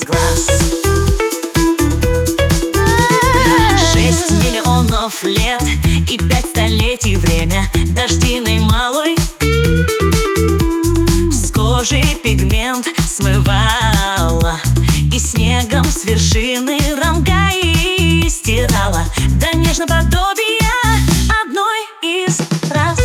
глаз. 6 миллионов лет и 5 столетий время дождиной малой с кожи пигмент смывала и снегом с вершины Ронгаи стирала до нежного подобия одной из раз.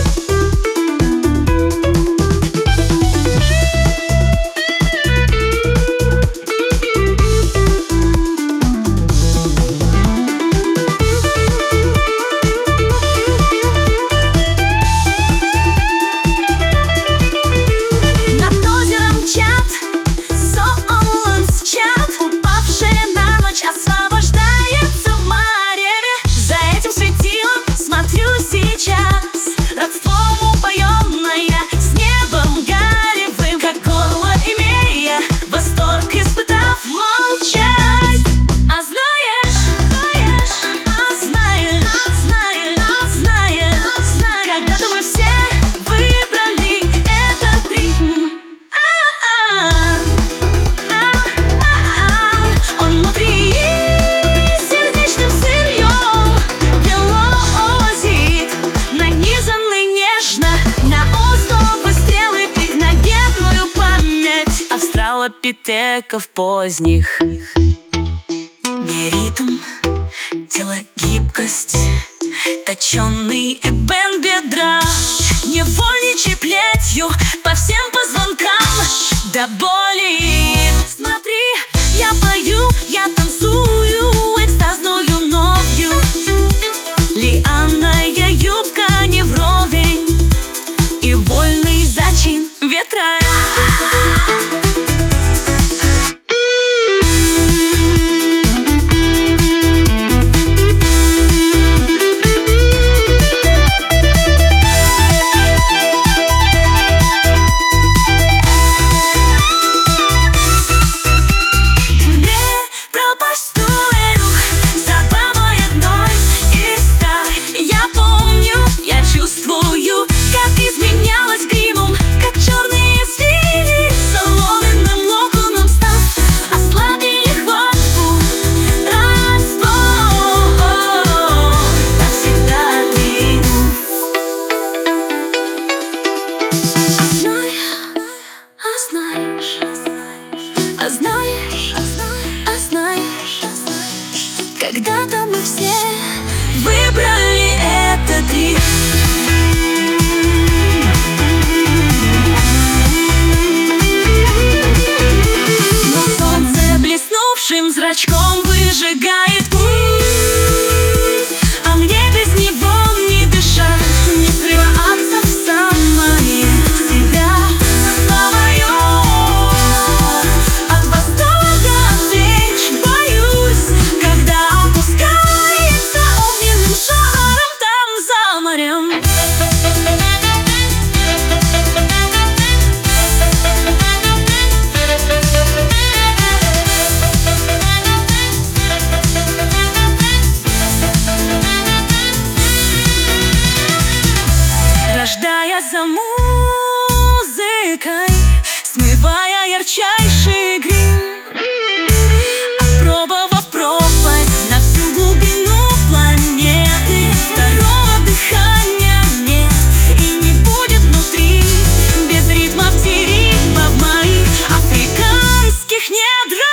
Австралопитеков поздних. Не ритм, тело гибкость, точёный эбен бедра, не вольничай плетью по всем позвонкам до боли. Смотри, я пою, я танцую экстазную новью. Лианная юбка не вровень и вольный зачин ветра. Когда-то мы все выбрали этот ритм. Но солнце блеснувшим зрачком выжигает путь, а мне без него не дышать, не срываться в самое себя. От восторга, от встреч боюсь, когда опускается огненным шаром там за морем. Рождая за музыкой, смывая ярчайший грим, опробовав пропасть на всю глубину планеты. Второго дыхания нет и не будет внутри, без ритма в ритма в моих африканских недрах.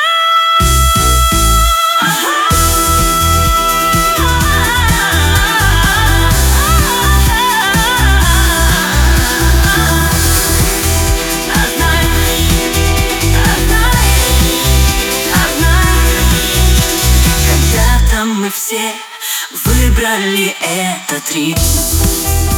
Мы все выбрали этот ритм.